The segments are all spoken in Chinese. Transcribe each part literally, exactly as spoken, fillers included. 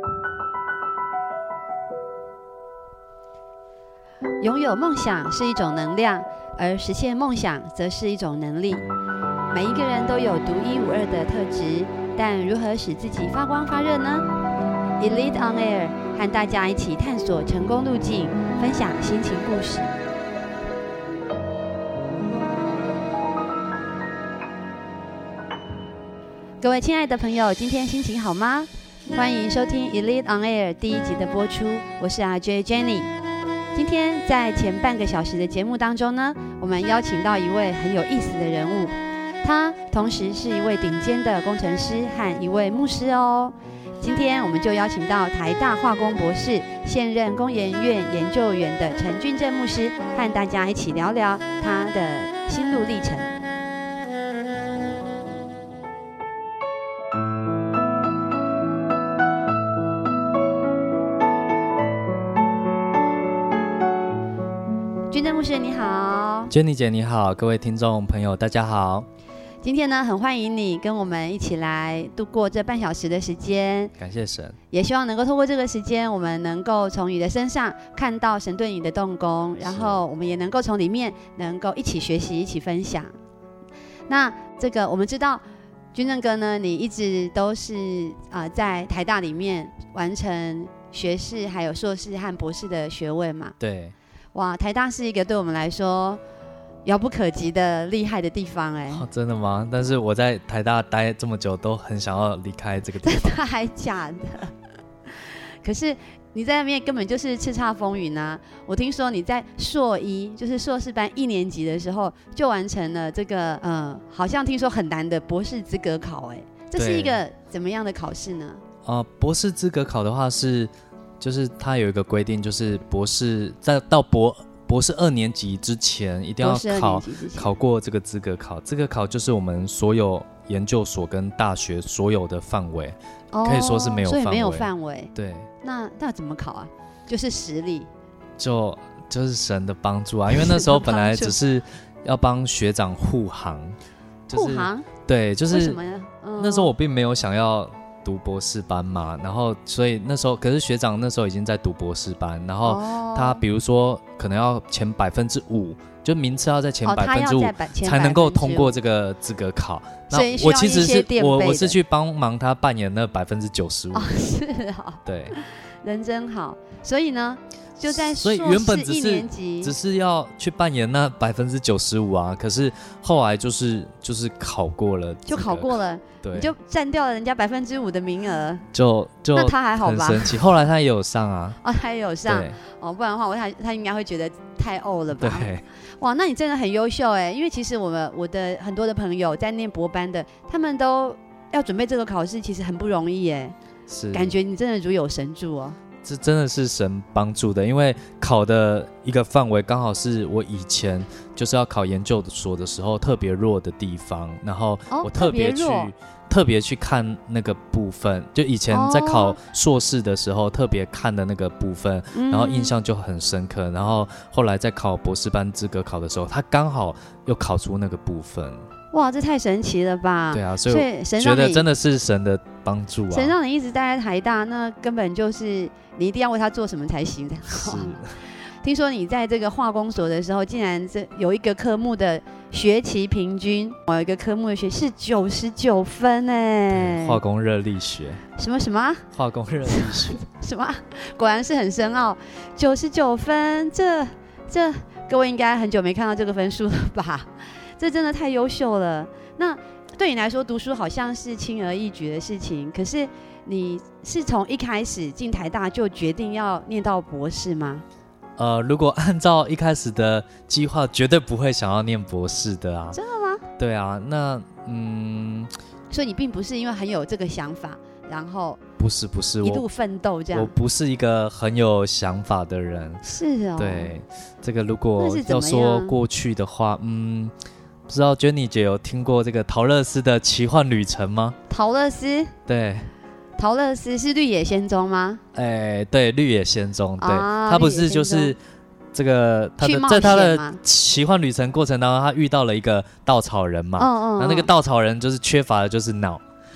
拥有梦想是一种能量，而实现梦想则是一种能力。每一个人都有独一无二的特质，但如何使自己发光发热呢？ Elite on Air 和大家一起探索成功路径，分享心情故事。各位亲爱的朋友，今天心情好吗？欢迎收听 Elite on Air 第一集的播出，我是 R J Jenny。今天在前半个小时的节目当中呢，我们邀请到一位很有意思的人物，他同时是一位顶尖的工程师和一位牧师哦。今天我们就邀请到台大化工博士、现任工研院研究员的陈俊正牧师，和大家一起聊聊他的心路历程。俊正牧师你好。 Jenny 姐你好，各位听众朋友大家好。 今天呢，很欢迎你跟我们一起来度过这半小时的时间， 感谢神， 也希望能够透过这个时间，我们能够从你的身上看到神对你的动工，然后我们也能够从里面能够一起学习，一起分享。那这个我们知道，君正哥呢，你一直都是、呃、在台大里面完成学士、还有硕士和博士的学位嘛？ 对。 哇，台大是一个对我们来说遥不可及的厉害的地方哎、 哦！真的吗？但是我在台大待这么久，都很想要离开这个地方。 真的还假的？可是你在那边根本就是叱咤风云啊！我听说你在硕一，就是硕士班一年级的时候，就完成了这个呃，好像听说很难的博士资格考哎，这是一个怎么样的考试呢？ 呃，博士资格考的话是。就是它有一个规定，就是博士在到博博士二年级之前，一定要考考过这个资格考。资格考就是我们所有研究所跟大学所有的范围、哦，可以说是没有范围， 所以没有范围。 对， 那那怎么考啊？就是实力， 就就是神的帮助啊！因为那时候本来只是要帮学长护航， 护航、 对，就是为什么呀？嗯、 那时候我并没有想要读博士班嘛，然后所以那时候，可是学长那时候已经在读博士班，然后他比如说可能要前百分之五，就名次要在前百分之五才能够通过这个资格考。那我其实是我我是去帮忙他扮演那百分之九十五。 是啊， 对， 人真好。所以呢，就在所以原本只是只是要去扮演那百分之九十五啊，可是后来就是就是考过了， 就考过了。 对， 你就占掉了人家百分之五的名额， 就就那他还好吧？ 很生气。后来他也有上啊， 哦，他也有上哦，不然的话，我他他应该会觉得太怄了吧？ 对， 哇，那你真的很优秀哎，因为其实我们我的很多的朋友在念博班的，他们都要准备这个考试，其实很不容易哎，是，感觉你真的如有神助哦。 这真的是神帮助的，因为考的一个范围刚好是我以前就是要考研究所的时候特别弱的地方，然后我特别去、哦、特别去看那个部分，就以前在考硕士的时候特别看的那个部分、嗯、然后印象就很深刻，然后后来在考博士班资格考的时候，他刚好又考出那个部分。 哇，这太神奇了吧！ 对啊，所以我觉得真的是神的帮助啊。 神让你一直待在台大，那根本就是你一定要为他做什么才行的。 是。 听说你在这个化工所的时候，竟然这有一个科目的学期平均，有一个科目的学是九十九分哎。 化工热力学。 什么什么？ 化工热力学。 什么？果然是很深奥，九十九分，这这各位应该很久没看到这个分数了吧？这真的太优秀了。那对你来说，读书好像是轻而易举的事情，可是你是从一开始进台大就决定要念到博士吗？ 呃，如果按照一开始的计划，绝对不会想要念博士的啊。 真的吗？ 对啊，那嗯， 所以你并不是因为很有这个想法，然后不是不是一路奋斗这样。 我不是一个很有想法的人。 是哦。 对，这个如果要说过去的话，嗯。不知道 Jenny 姐有听过这个陶乐斯的奇幻旅程吗？ 陶乐斯？ 对， 陶乐斯是绿野仙踪吗？ 哎，对，绿野仙踪，对，啊、他不是就是这个他的在他的奇幻旅程过程当中，他遇到了一个稻草人嘛，嗯嗯，那那个稻草人就是缺乏的就是脑，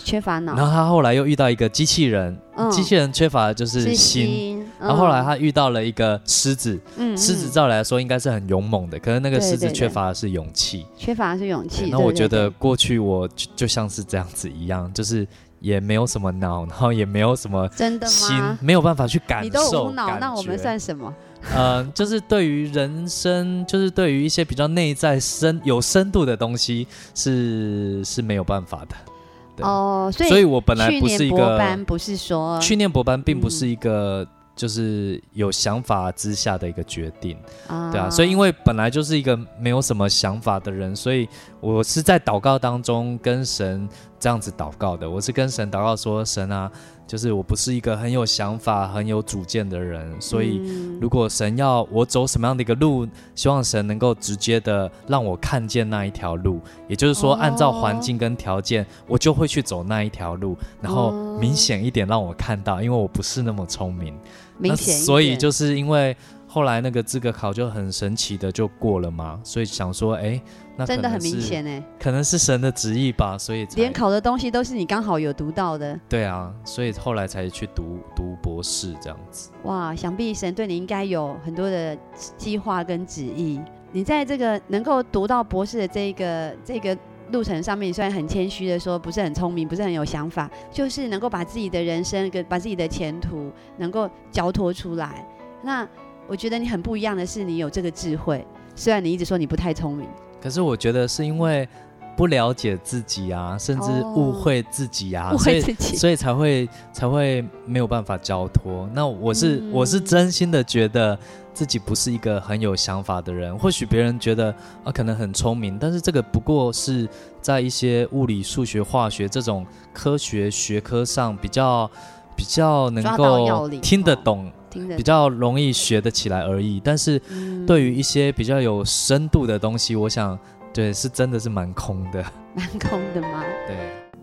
缺乏脑。 然后他后来又遇到一个机器人，嗯、机器人缺乏的就是心。 是心嗯、然后后来他遇到了一个狮子，嗯、狮子照理来说应该是很勇猛的，可是那个狮子缺乏的是勇气， 缺乏的是勇气。 那我觉得过去我 就, 就像是这样子一样，就是也没有什么脑，然后也没有什么心，真的吗？没有办法去感受。 你都无脑，那我们算什么？ 呃，就是对于人生，就是对于一些比较内在深有深度的东西，是是没有办法的。 哦，所以所以我本来不是一个去念博班，不是说去念博班，并不是一个、嗯、就是有想法之下的一个决定，啊对啊。所以因为本来就是一个没有什么想法的人，所以我是在祷告当中跟神这样子祷告的。我是跟神祷告说，神啊。就是我不是一个很有想法、很有主见的人，所以如果神要我走什么样的一个路，希望神能够直接的让我看见那一条路，也就是说，按照环境跟条件，我就会去走那一条路，然后明显一点让我看到，因为我不是那么聪明， 明显一点。 所以就是因为后来那个资格考就很神奇的就过了嘛，所以想说，哎。那真的很明显哎， 可能是神的旨意吧，所以连考的东西都是你刚好有读到的。 对啊，所以后来才去读读博士这样子。 哇，想必神对你应该有很多的计划跟旨意。你在这个能够读到博士的这个这个路程上面，你虽然很谦虚的说不是很聪明，不是很有想法，就是能够把自己的人生跟把自己的前途能够交托出来。那我觉得你很不一样的是，你有这个智慧，虽然你一直说你不太聪明。 可是我觉得是因为不了解自己啊，甚至误会自己啊， 哦、 所以所以才会才会没有办法交托。那我是、嗯、我是真心的觉得自己不是一个很有想法的人。或许别人觉得啊可能很聪明，但是这个不过是在一些物理、数学、化学这种科学学科上比较比较能够听得懂。比较容易学得起来而已，但是对于一些比较有深度的东西，我想对是真的是蛮空的。 蛮空的吗？ 对。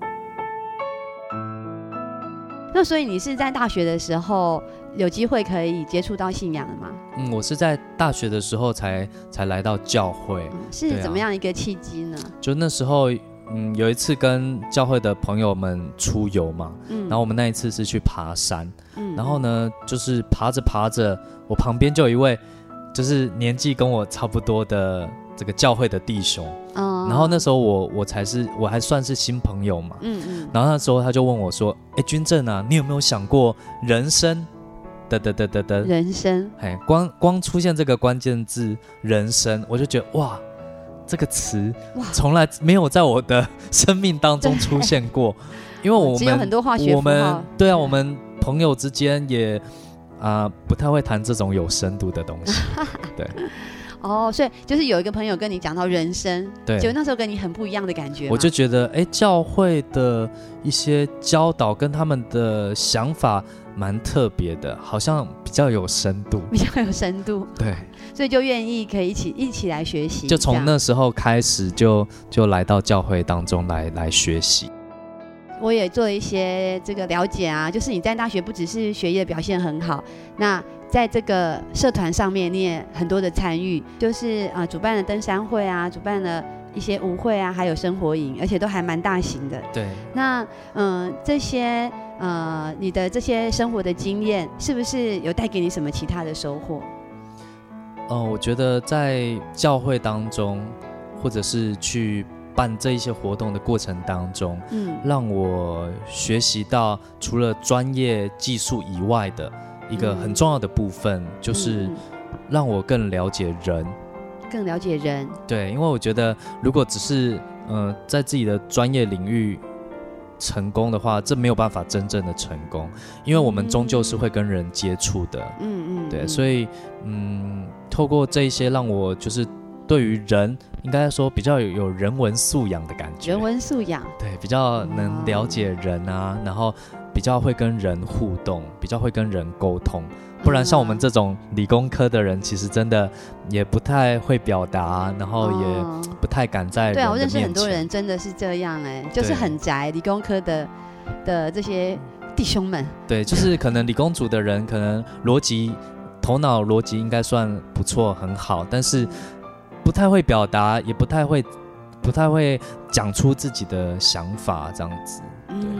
那所以你是在大学的时候有机会可以接触到信仰的吗？ 嗯，我是在大学的时候才才来到教会、嗯、 是怎么样一个契机呢？ 就那时候嗯，有一次跟教会的朋友们出游嘛、嗯、然后我们那一次是去爬山、嗯、然后呢就是爬着爬着，我旁边就有一位就是年纪跟我差不多的这个教会的弟兄、哦、然后那时候我我才是我还算是新朋友嘛，嗯嗯，然后那时候他就问我说，哎，君正啊，你有没有想过人生的的的的的人生， 光光出现这个关键字人生，我就觉得哇，这个词从来没有在我的生命当中出现过，因为我们只有很多化学符号， 我们对啊，我们朋友之间也啊、呃、不太会谈这种有深度的东西，对。 哦，所以就是有一个朋友跟你讲到人生， 对， 就那时候跟你很不一样的感觉， 我就觉得，哎，教会的一些教导跟他们的想法蛮特别的，好像比较有深度， 比较有深度， 对， 所以就愿意可以一起一起来学习， 就从那时候开始就就来到教会当中来来学习。 我也做了一些这个了解啊，就是你在大学不只是学业表现很好，那在这个社团上面你也很多的参与，就是啊、呃、主办了登山会啊，主办了一些舞会啊，还有生活营，而且都还蛮大型的。 对。 那嗯、呃、这些呃你的这些生活的经验，是不是有带给你什么其他的收获？ 嗯、呃，我觉得在教会当中，或者是去办这一些活动的过程当中，嗯，让我学习到除了专业技术以外的一个很重要的部分，嗯、就是让我更了解人， 更了解人。 对，因为我觉得如果只是呃在自己的专业领域成功的话，这没有办法真正的成功，因为我们终究是会跟人接触的。嗯嗯，对，所以嗯，透过这一些让我就是对于人应该说比较有有人文素养的感觉， 人文素养， 对，比较能了解人啊，然后比较会跟人互动，比较会跟人沟通。不然像我们这种理工科的人，其实真的也不太会表达，然后也不太敢在人的面前。对啊， 我认识很多人真的是这样哎、欸，就是很宅，理工科的的这些弟兄们。对， 就是可能理工组的人，可能逻辑头脑逻辑应该算不错，很好，但是不太会表达，也不太会不太会讲出自己的想法，这样子。 嗯，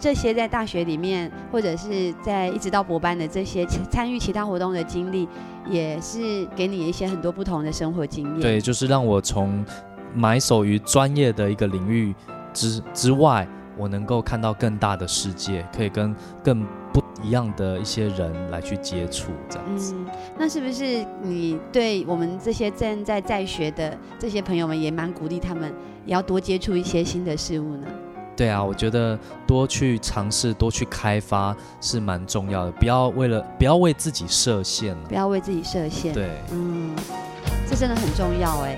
这些在大学里面，或者是在一直到博班的这些参与其他活动的经历，也是给你一些很多不同的生活经验。 对，就是让我从埋首于专业的一个领域之之外，我能够看到更大的世界，可以跟更不一样的一些人来去接触，这样子。 嗯，那是不是你对我们这些正在在学的这些朋友们，也蛮鼓励他们也要多接触一些新的事物呢？ 对啊，我觉得多去尝试、多去开发是蛮重要的，不要为了不要为自己设限， 不要为自己设限。 对， 嗯，这真的很重要哎。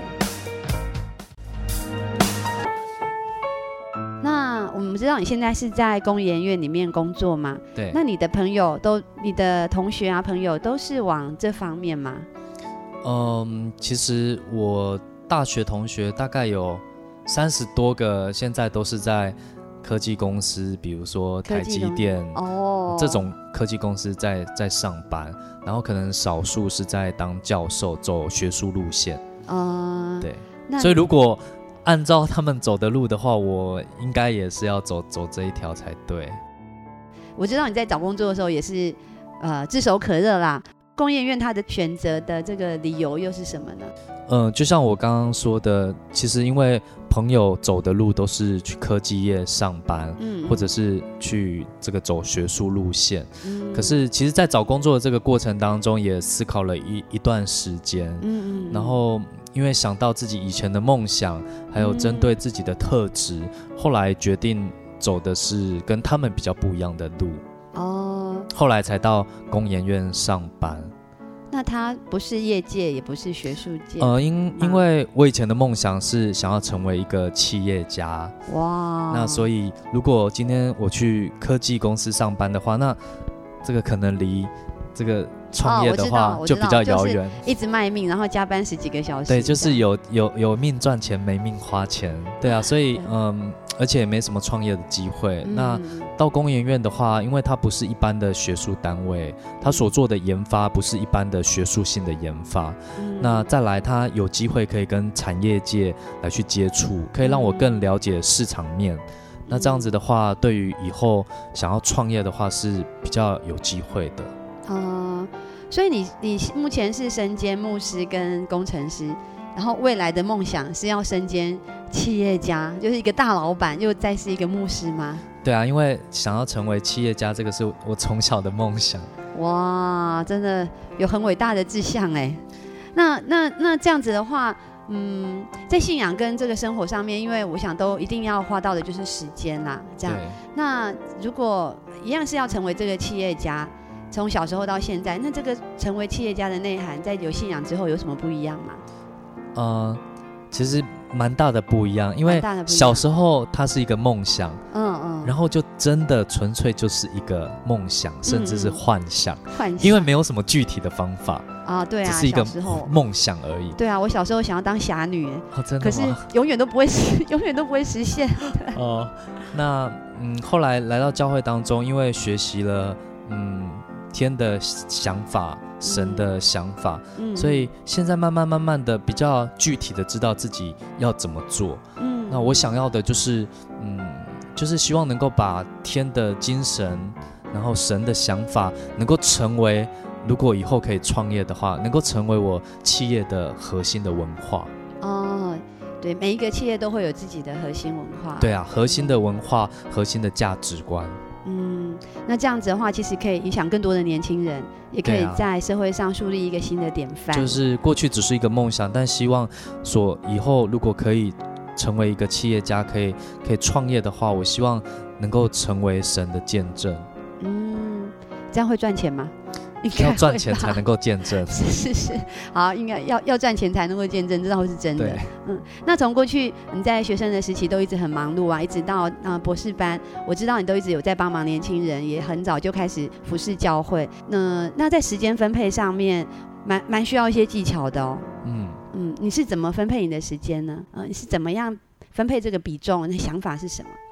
那我们知道你现在是在工研院里面工作吗？ 对。 那你的朋友都，你的同学啊朋友都是往这方面吗？ 嗯，其实我大学同学大概有三十多个，现在都是在科技公司，比如说台积电哦这种科技公司在在上班，然后可能少数是在当教授，走学术路线。嗯，对。所以如果按照他们走的路的话，我应该也是要走走这一条才对。 我知道你在找工作的时候也是呃炙手可热啦。工研院它的选择的这个理由又是什么呢？ 嗯，就像我刚刚说的，其实因为朋友走的路都是去科技业上班，嗯，或者是去这个走学术路线。嗯，可是其实在找工作的这个过程当中，也思考了一一段时间。嗯嗯，然后因为想到自己以前的梦想，还有针对自己的特质，嗯，后来决定走的是跟他们比较不一样的路。哦，后来才到工研院上班。 那他不是业界，也不是学术界。 呃，因因为我以前的梦想是想要成为一个企业家。哇，那所以如果今天我去科技公司上班的话，那这个可能离这个创业的话就比较遥远， 就是一直卖命，然后加班十几个小时。 对，就是有有有命赚钱，没命花钱。对啊，所以嗯，而且也没什么创业的机会。嗯，那到工研院的话，因为它不是一般的学术单位，它所做的研发不是一般的学术性的研发。嗯，那再来，它有机会可以跟产业界来去接触，可以让我更了解市场面。嗯，那这样子的话，对于以后想要创业的话是比较有机会的。 嗯，所以你你目前是身兼牧师跟工程师，然后未来的梦想是要身兼企业家，就是一个大老板，又再是一个牧师吗？ 对啊，因为想要成为企业家，这个是我从小的梦想。 哇，真的有很伟大的志向哎。那那那这样子的话，嗯，在信仰跟这个生活上面，因为我想都一定要花到的就是时间啦。这样，那如果一样是要成为这个企业家。从小时候到现在，那这个成为企业家的内涵，在有信仰之后有什么不一样吗？ 呃，其实蛮大的不一样，因为小时候它是一个梦想，嗯嗯，然后就真的纯粹就是一一个梦想，甚至是幻想，幻想，因为没有什么具体的方法啊，对啊，只是一个梦想而已。 对啊，我小时候想要当侠女， 哦，真的吗？ 可是永远都不会实，永远都不会实现。 哦，那嗯，后来来到教会当中，因为学习了嗯。天的想法，神的想法，嗯，所以现在慢慢慢慢的比较具体的知道自己要怎么做。嗯，那我想要的就是，嗯，就是希望能够把天的精神，然后神的想法，能够成为，如果以后可以创业的话，能够成为我企业的核心的文化。 哦，对，每一个企业都会有自己的核心文化。 对啊，核心的文化，核心的价值观。 嗯，那这样子的话，其实可以影响更多的年轻人，也可以在社会上树立一个新的典范。 就是过去只是一个梦想，但希望说以后如果可以成为一个企业家，可以可以创业的话，我希望能够成为神的见证。 嗯，这样会赚钱吗？ 要赚钱才能够见证。 是是是，好，应该要要赚钱才能够见证，这倒是真的。嗯，那从过去你在学生的时期都一直很忙碌啊，一直到呃博士班，我知道你都一直有在帮忙年轻人，也很早就开始服侍教会。那那在时间分配上面，蛮蛮需要一些技巧的哦。嗯嗯，你是怎么分配你的时间呢？呃，你是怎么样分配这个比重？你的想法是什么？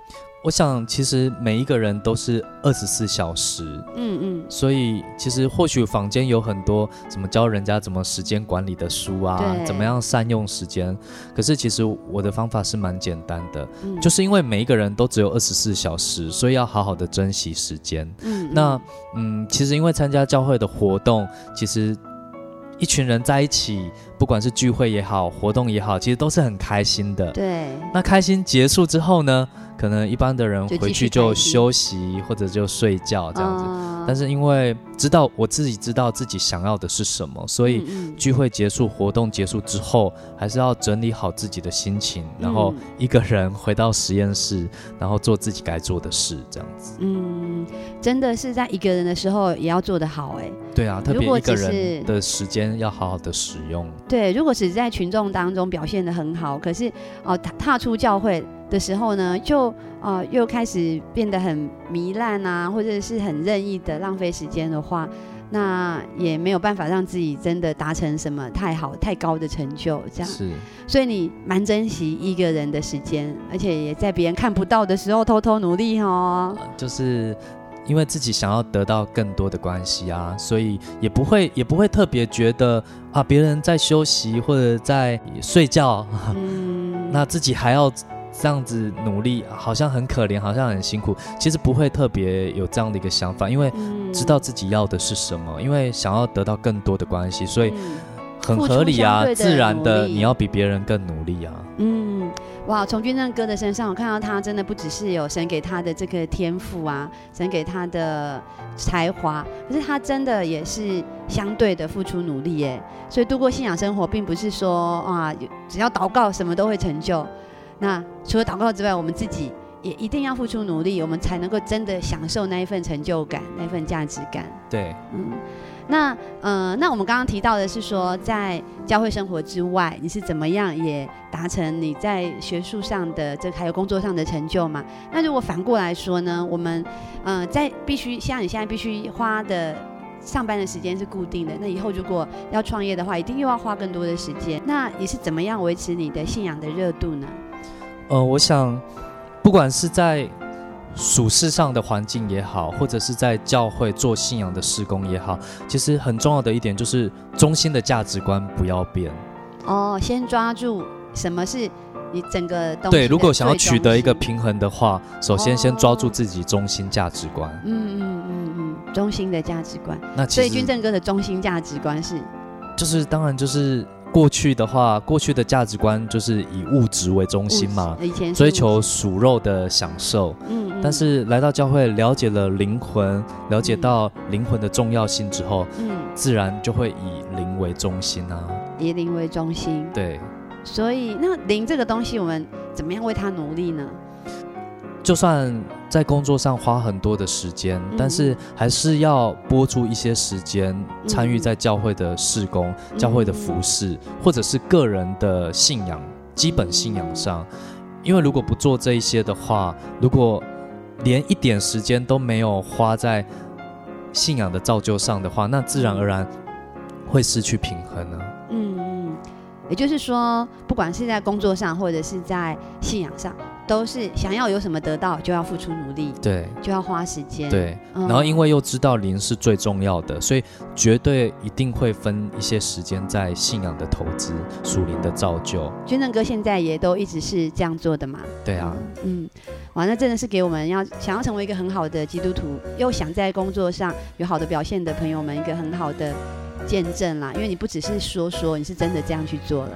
我想其实每一个人都是二十四小时，嗯嗯，所以其实或许坊间有很多什么教人家怎么时间管理的书啊，怎么样善用时间，可是其实我的方法是蛮简单的，嗯，就是因为每一个人都只有二十四小时，所以要好好的珍惜时间。嗯，那嗯，其实因为参加教会的活动，其实一群人在一起，不管是聚会也好，活动也好，其实都是很开心的。 对， 那开心结束之后呢，可能一般的人回去就休息或者就睡觉这样子，嗯，但是因为知道我自己知道自己想要的是什么，所以聚会结束活动结束之后，还是要整理好自己的心情，然后一个人回到实验室，然后做自己该做的事这样子。 嗯，真的是在一个人的时候也要做得好。哎， 对啊，特别一个人的时间要好好的使用。 对，如果只是在群众当中表现得很好，可是哦踏出教会的时候呢，就呃又开始变得很糜烂啊，或者是很任意的浪费时间的话，那也没有办法让自己真的达成什么太好太高的成就，这样是。 所以你蛮珍惜一个人的时间，而且也在别人看不到的时候偷偷努力哦。 呃、就是因为自己想要得到更多的关系啊，所以也不会也不会特别觉得啊别人在休息或者在睡觉，嗯，那自己还要这样子努力，好像很可怜，好像很辛苦。其实不会特别有这样的一个想法，因为知道自己要的是什么，因为想要得到更多的关系，所以很合理啊，自然的你要比别人更努力啊。 嗯，哇，从军正哥的身上，我看到他真的不只是有神给他的这个天赋啊，神给他的才华，可是他真的也是相对的付出努力耶。所以度过信仰生活，并不是说啊，只要祷告什么都会成就。那除了祷告之外，我们自己也一定要付出努力，我们才能够真的享受那一份成就感，那一份价值感。 对， 嗯，那呃，那我们刚刚提到的是说，在教会生活之外，你是怎么样也达成你在学术上的这还有工作上的成就嘛？那如果反过来说呢，我们呃在必须像你现在必须花的上班的时间是固定的，那以后如果要创业的话，一定又要花更多的时间。那你是怎么样维持你的信仰的热度呢？ 呃，我想，不管是在属世上的环境也好，或者是在教会做信仰的事工也好，其实很重要的一点就是中心的价值观不要变。 哦，先抓住什么是你整个东西的最中心。 对，如果想要取得一个平衡的话，首先先抓住自己中心价值观。 嗯嗯嗯嗯，中心的价值观。那所以军正哥的中心价值观是， 就是当然就是。过去的话，过去的价值观就是以物质为中心嘛，追求属肉的享受。嗯嗯，但是来到教会，了解了灵魂，了解到灵魂的重要性之后，嗯，自然就会以灵为中心啊。 以灵为中心。 对。 所以，那灵这个东西，我们怎么样为它努力呢？ 就算在工作上花很多的时间，嗯，但是还是要拨出一些时间参与在教会的事工，嗯，教会的服事，或者是个人的信仰，基本信仰上。因为如果不做这一些的话，如果连一点时间都没有花在信仰的造就上的话，那自然而然会失去平衡啊。 嗯嗯，也就是说，不管是在工作上，或者是在信仰上，都是想要有什么得到，就要付出努力， 对， 就要花时间， 对。嗯，然后因为又知道灵是最重要的，所以绝对一定会分一些时间在信仰的投资、属灵的造就。 军正哥现在也都一直是这样做的嘛？ 对啊， 嗯，哇，那真的是给我们要想要成为一个很好的基督徒，又想在工作上有好的表现的朋友们一个很好的见证啦。因为你不只是说说，你是真的这样去做了。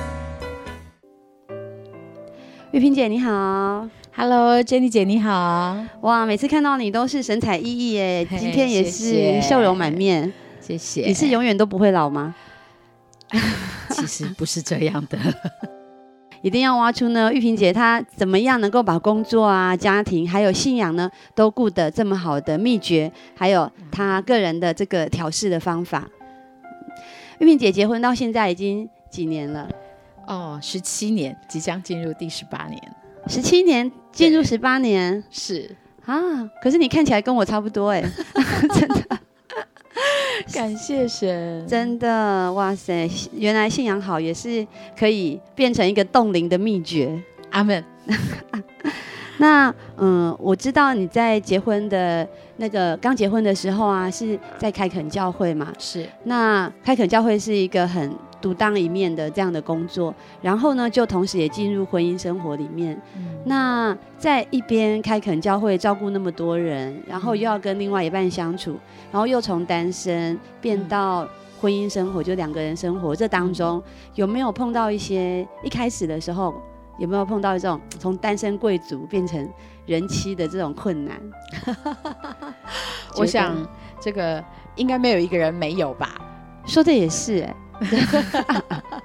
玉萍姐你好。 Hello Jenny 姐你好。 哇，每次看到你都是神采奕奕耶，今天也是笑容满面。 谢谢。 你是永远都不会老吗？ 其实不是这样的。 一定要挖出呢玉萍姐她怎么样能够把工作啊、家庭还有信仰呢都顾得这么好的秘诀，还有她个人的这个调试的方法。玉萍姐结婚到现在已经几年了？ 哦，十七年，即将进入第十八年。 十七年进入十八年， 是啊。可是你看起来跟我差不多哎，真的。 感谢神， 真的哇塞！原来信仰好也是可以变成一个冻龄的秘诀。 阿们。 那嗯，我知道你在结婚的那个刚结婚的时候啊，是在开垦教会嘛？ 是。 那开垦教会是一个很独当一面的这样的工作，然后呢，就同时也进入婚姻生活里面。嗯、那在一边开垦教会照顾那么多人，然后又要跟另外一半相处，然后又从单身变到婚姻生活，就两个人生活，这当中有没有碰到一些一开始的时候？有没有碰到这种从单身贵族变成人妻的这种困难？ 我想这个应该没有一个人没有吧。 说的也是哎、欸，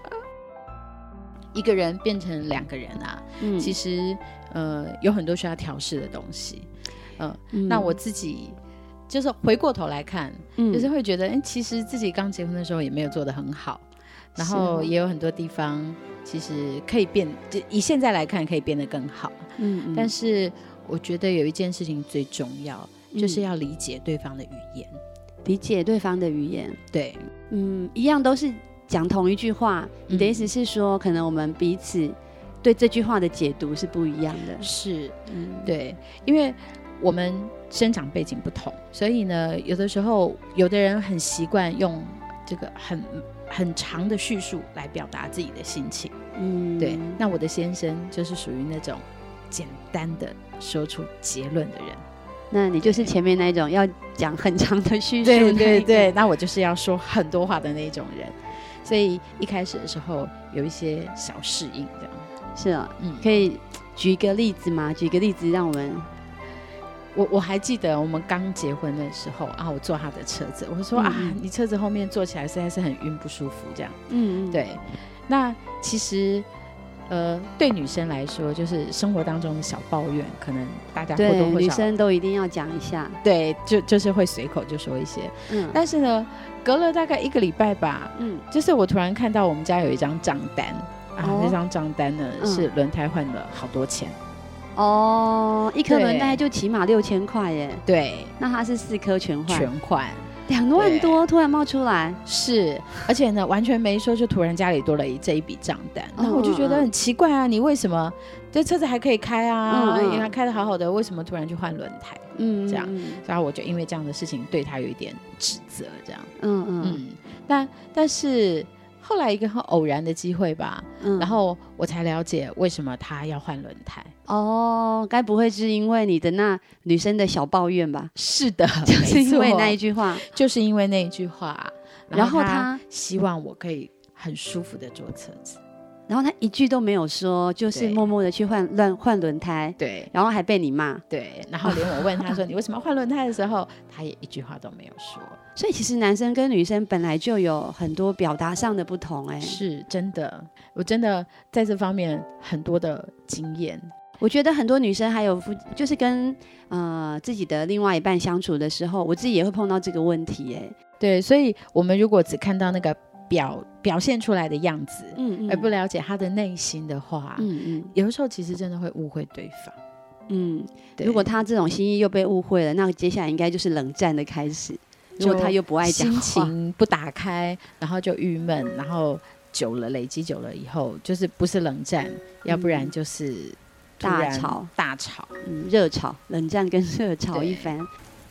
一个人变成两个人啊，嗯、其实呃有很多需要调试的东西。呃、嗯，那我自己就是回过头来看，嗯、就是会觉得，哎，其实自己刚结婚的时候也没有做得很好，然后也有很多地方。其实可以变，就以现在来看可以变得更好。嗯, 嗯，但是我觉得有一件事情最重要，嗯、就是要理解对方的语言， 理解对方的语言。 对， 嗯，一样都是讲同一句话，你的意思是说，嗯、可能我们彼此对这句话的解读是不一样的。 是，嗯，对，因为我们生长背景不同，所以呢，有的时候有的人很习惯用这个很。很长的叙述来表达自己的心情，嗯，对。那我的先生就是属于那种简单的说出结论的人， 那你就是前面那种要讲很长的叙述， 对对对。那我就是要说很多话的那种人，所以一开始的时候有一些小适应，这样是啊，嗯，可以举一个例子吗？举个例子让我们。 我我还记得我们刚结婚的时候啊，我坐他的车子，我说、嗯、啊，你车子后面坐起来实在是很晕不舒服，这样，嗯嗯，对。那其实呃，对女生来说，就是生活当中的小抱怨，可能大家或多或少女生都一定要讲一下， 对，就就是会随口就说一些，嗯。但是呢，隔了大概一个礼拜吧，嗯，就是我突然看到我们家有一张账单啊，哦、那张账单呢、嗯、是轮胎换了好多钱。 哦，一颗轮胎就起码六千块耶。 对， 那它是四颗全换， 全换两万多，突然冒出来。 是，而且呢，完全没说，就突然家里多了一这一笔账单。那、哦、我就觉得很奇怪啊，你为什么这车子还可以开啊？嗯，嗯开得好好的，为什么突然去换轮胎？嗯，这样，然后我就因为这样的事情对他有一点指责，这样。嗯嗯嗯，但但是。后来一个很偶然的机会吧、嗯，然后我才了解为什么他要换轮胎。 哦，该不会是因为你的那女生的小抱怨吧？ 是的， 就是因为那一句话， 就是因为那一句话，然后他希望我可以很舒服的坐车子。 然后他一句都没有说，就是默默的去换乱换轮胎， 对， 然后还被你骂， 对，然后连我问他说你为什么要换轮胎的时候，他也一句话都没有说。 所以其实男生跟女生本来就有很多表达上的不同、欸，哎， 是真的，我真的在这方面很多的经验。 我觉得很多女生还有就是跟呃自己的另外一半相处的时候，我自己也会碰到这个问题、欸，哎， 对，所以我们如果只看到那个。表表现出来的样子，嗯嗯，而不了解他的内心的话，嗯嗯，有的时候其实真的会误会对方， 嗯，如果他这种心意又被误会了，那接下来应该就是冷战的开始。如果他又不爱讲话， 心情不打开，然后就郁闷，然后久了累积久了以后，就是不是冷战，嗯、要不然就是大吵大吵， 嗯，热吵，冷战跟热吵一番。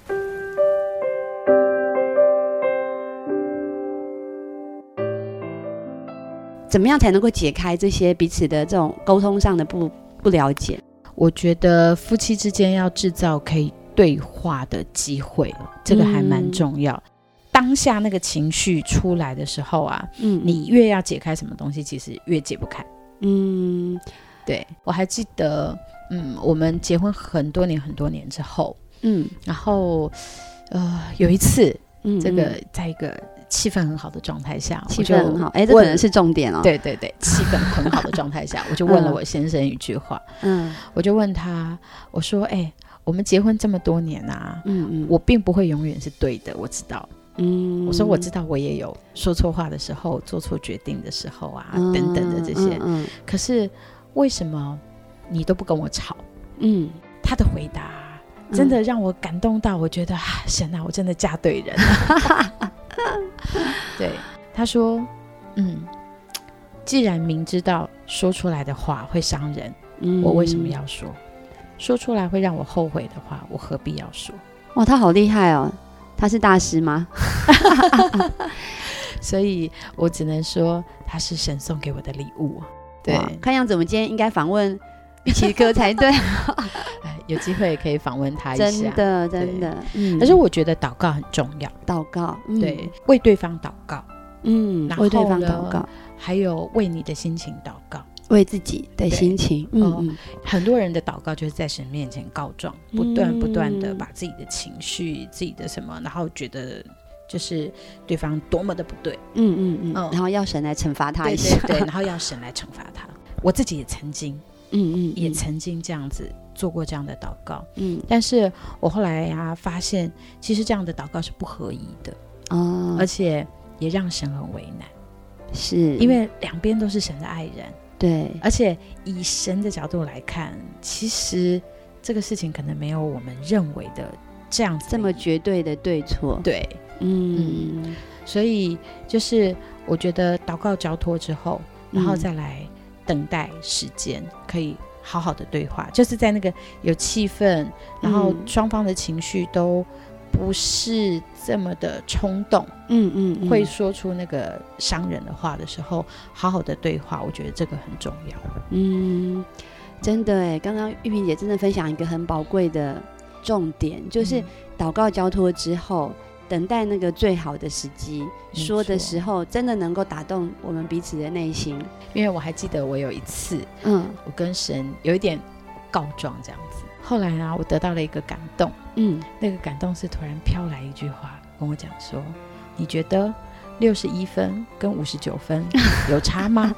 怎么样才能够解开这些彼此的这种沟通上的不不了解？ 我觉得夫妻之间要制造可以对话的机会，这个还蛮重要。嗯、当下那个情绪出来的时候啊，嗯，你越要解开什么东西，其实越解不开。嗯，对，我还记得，嗯，我们结婚很多年很多年之后，嗯，然后呃有一次，嗯，这个在一个气氛很好的状态下， 气氛很好，哎，这可能是重点哦。 对对对，气氛很好的状态下，我就问了我先生一句话，嗯，我就问他，我说，哎、欸，我们结婚这么多年啊，嗯嗯，我并不会永远是对的，我知道，嗯，我说我知道我也有说错话的时候，做错决定的时候啊，嗯、等等的这些，嗯嗯，可是为什么你都不跟我吵？嗯，他的回答真的让我感动到，我觉得、嗯、啊，神啊，我真的嫁对人了。对，他说，嗯，既然明知道说出来的话会伤人，嗯、我为什么要说？ 说出来会让我后悔的话，我何必要说？ 哇，他好厉害哦，他是大师吗？ 所以我只能说他是神送给我的礼物。对， 看样子我们今天应该访问玉琪哥才对。 有机会可以访问他一下， 真的真的。 嗯，可是我觉得祷告很重要， 祷告， 嗯、对，为对方祷告， 嗯，为对方祷告， 还有为你的心情祷告， 为自己的心情。嗯嗯， 很多人的祷告就是在神面前告状，不断不断的把自己的情绪、自己的什么，然后觉得就是对方多么的不对， 嗯嗯嗯，然后要神来惩罚他一下， 对对对，然后要神来惩罚他。我自己也曾经，嗯嗯，也曾经这样子做过这样的祷告，嗯，但是我后来呀、啊、发现，其实这样的祷告是不合宜的哦，而且也让神很为难， 是因为两边都是神的爱人， 对， 而且以神的角度来看，其实这个事情可能没有我们认为的这样子这么绝对的对错， 对，嗯，嗯所以就是我觉得祷告交托之后，然后再来等待时间，可以好好的对话，就是在那个有气氛，然后双方的情绪都不是这么的冲动，嗯 嗯, 嗯，会说出那个伤人的话的时候，好好的对话，我觉得这个很重要。 嗯，真的耶，刚刚玉萍姐真的分享一个很宝贵的重点，就是祷告交托之后，等待那个最好的时机说的时候，真的能够打动我们彼此的内心。 因为我还记得我有一次，嗯，我跟神有一点告状这样子，后来呢，我得到了一个感动，嗯，那个感动是突然飘来一句话跟我讲说：“你觉得六十一分跟五十九分有差吗？”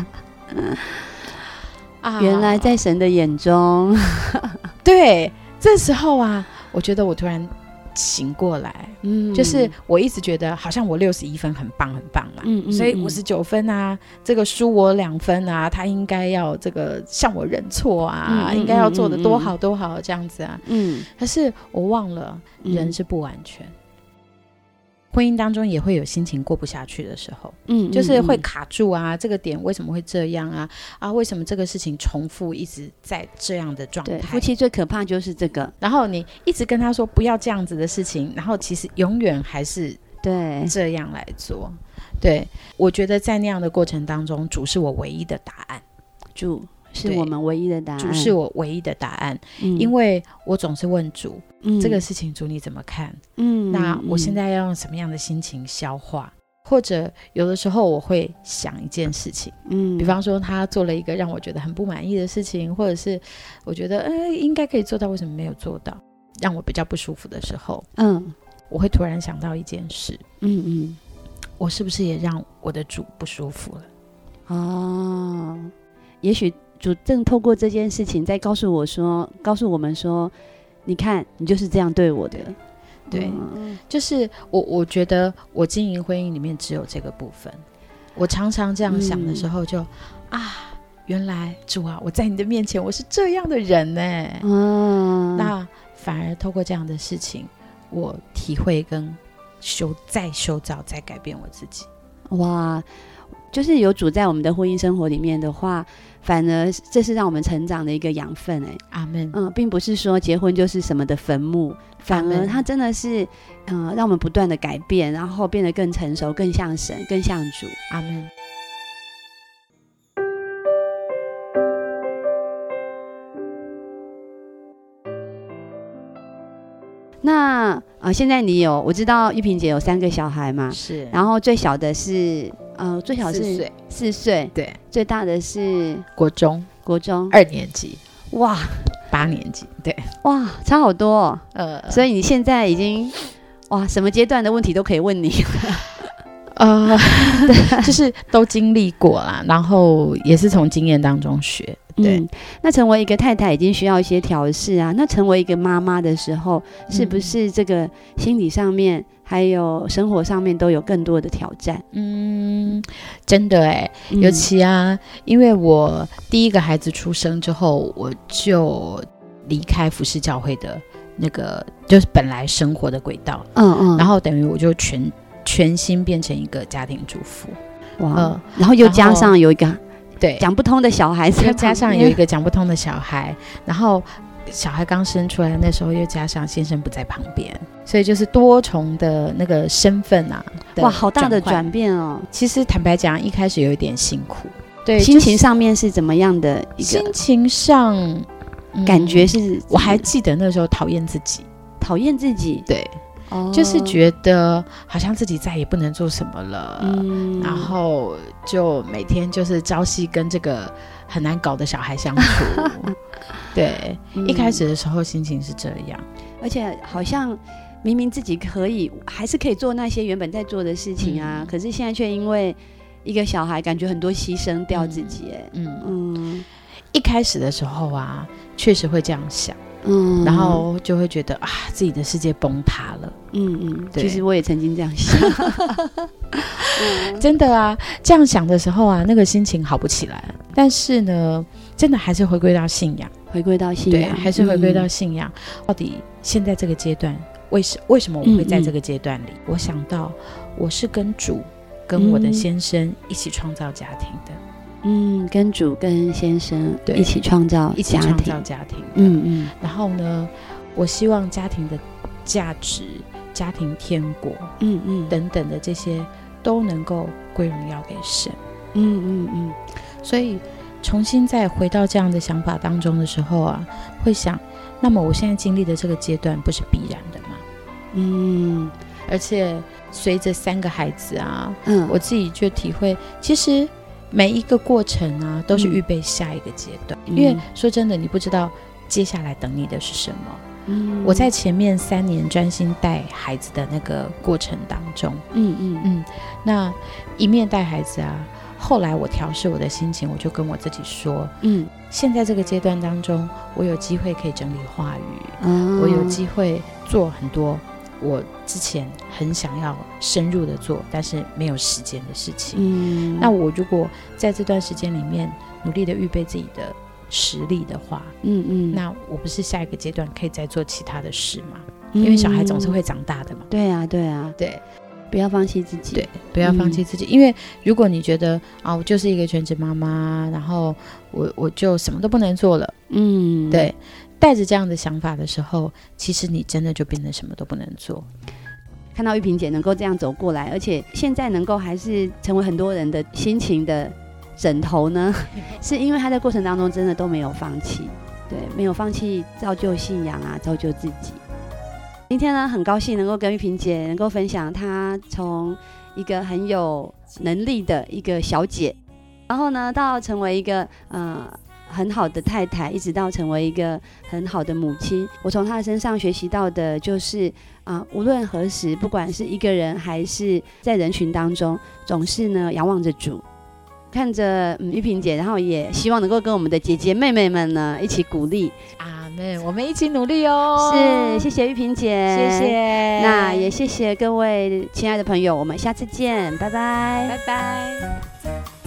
啊，原来在神的眼中， 对，这时候啊，我觉得我突然醒过来，嗯，就是我一直觉得好像我六十一分很棒很棒嘛，嗯嗯嗯，所以五十九分啊，这个输我两分啊，他应该要这个向我认错啊，嗯嗯嗯嗯，应该要做的多好多好这样子啊，嗯，可是我忘了人是不完全。嗯，婚姻当中也会有心情过不下去的时候，嗯，就是会卡住啊，这个点为什么会这样啊？啊，为什么这个事情重复一直在这样的状态？ 对，夫妻最可怕就是这个。 然后你一直跟他说不要这样子的事情，然后其实永远还是对这样来做。对，我觉得在那样的过程当中，主是我唯一的答案， 主是我们唯一的答案， 主是我唯一的答案，嗯，因为我总是问主，嗯，这个事情主你怎么看？嗯，那我现在要用什么样的心情消化？或者有的时候我会想一件事情，嗯，比方说他做了一个让我觉得很不满意的事情，或者是我觉得呃应该可以做到，为什么没有做到，让我比较不舒服的时候，嗯，我会突然想到一件事，嗯嗯，我是不是也让我的主不舒服了？ 哦，也许主正透过这件事情在告诉我说，告诉我们说，你看你就是这样对我的。 对，嗯，就是我我觉得我经营婚姻里面只有这个部分，我常常这样想的时候就，嗯，啊原来主啊，我在你的面前我是这样的人呢，嗯，那反而透过这样的事情我体会跟修再修造再改变我自己。 哇，就是有主在我们的婚姻生活里面的话，反而这是让我们成长的一个养分。哎， 阿们。 嗯，并不是说结婚就是什么的坟墓，反而它真的是，嗯，让我们不断的改变，然后变得更成熟，更像神，更像主。 阿们。 那呃，现在你有，我知道玉萍姐有三个小孩嘛， 是， 然后最小的是呃，最小是四岁， 四岁， 对， 最大的是国中， 国中二年级， 哇， 八年级，对， 哇，差好多哦，呃，所以你现在已经哇，什么阶段的问题都可以问你。 呃，就是都经历过啦，然后也是从经验当中学。对，嗯， 那成为一个太太已经需要一些调试啊。那成为一个妈妈的时候，是不是这个心理上面还有生活上面都有更多的挑战？ 嗯，真的哎，嗯，尤其啊，因为我第一个孩子出生之后，我就离开服侍教会的那个就是本来生活的轨道，嗯嗯，然后等于我就全。全心变成一个家庭主妇， 哇！呃、然后又加上有一个对讲不通的小孩， 又加上有一个讲不通的小孩，然后小孩刚生出来那时候，又加上先生不在旁边，所以就是多重的那个身份啊， 哇，好大的转变哦。 其实坦白讲，一开始有一点辛苦，对， 心情上面是怎么样的一个？ 心情上、 嗯、感觉是， 我还记得那时候讨厌自己， 讨厌自己， 对。Oh. 就是觉得好像自己再也不能做什么了、嗯、然后就每天就是朝夕跟这个很难搞的小孩相处对、嗯、一开始的时候心情是这样， 而且好像明明自己可以还是可以做那些原本在做的事情啊、嗯、可是现在却因为一个小孩感觉很多牺牲掉自己。嗯 嗯, 嗯一开始的时候啊确实会这样想，嗯，然后就会觉得啊，自己的世界崩塌了。 嗯嗯，其实我也曾经这样想、 嗯，真的啊，这样想的时候啊，那个心情好不起来。但是呢，真的还是回归到信仰， 回归到信仰， 对，还是回归到信仰。嗯、到底现在这个阶段，为什为什么我会在这个阶段里？嗯嗯我想到我是跟主、跟我的先生一起创造家庭的。 嗯，跟主跟先生一起创造一起创造家庭，嗯嗯。然后呢，我希望家庭的价值、家庭天国，嗯嗯等等的这些都能够归荣耀给神，嗯嗯嗯。所以重新再回到这样的想法当中的时候啊，会想，那么我现在经历的这个阶段不是必然的吗？嗯，而且随着三个孩子啊，嗯，我自己就体会，其实。每一个过程啊，都是预备下一个阶段、嗯、因为说真的，你不知道接下来等你的是什么。嗯，我在前面三年专心带孩子的那个过程当中，嗯嗯嗯，那一面带孩子啊，后来我调试我的心情，我就跟我自己说，嗯，现在这个阶段当中，我有机会可以整理话语，嗯、我有机会做很多我之前很想要深入的做但是没有时间的事情、嗯、那我如果在这段时间里面努力的预备自己的实力的话，嗯嗯，那我不是下一个阶段可以再做其他的事吗、嗯、因为小孩总是会长大的嘛。 对啊对啊， 对， 不要放弃自己， 对，不要放弃自己、嗯、因为如果你觉得啊，我就是一个全职妈妈，然后我我就什么都不能做了，嗯，对，带着这样的想法的时候，其实你真的就变得什么都不能做。 看到玉萍姐能够这样走过来，而且现在能够还是成为很多人的心情的枕头呢，是因为她在过程当中真的都没有放弃，对，没有放弃造就信仰啊，造就自己。今天呢，很高兴能够跟玉萍姐能够分享她从一个很有能力的一个小姐，然后呢到成为一个呃很好的太太，一直到成为一个很好的母亲。我从她身上学习到的就是啊、呃，无论何时，不管是一个人还是在人群当中，总是呢仰望着主，看着嗯玉萍姐，然后也希望能够跟我们的姐姐妹妹们呢一起鼓励。 阿们，我们一起努力哦。 是，谢谢玉萍姐， 谢谢。 那也谢谢各位亲爱的朋友，我们下次见，拜拜， 拜拜。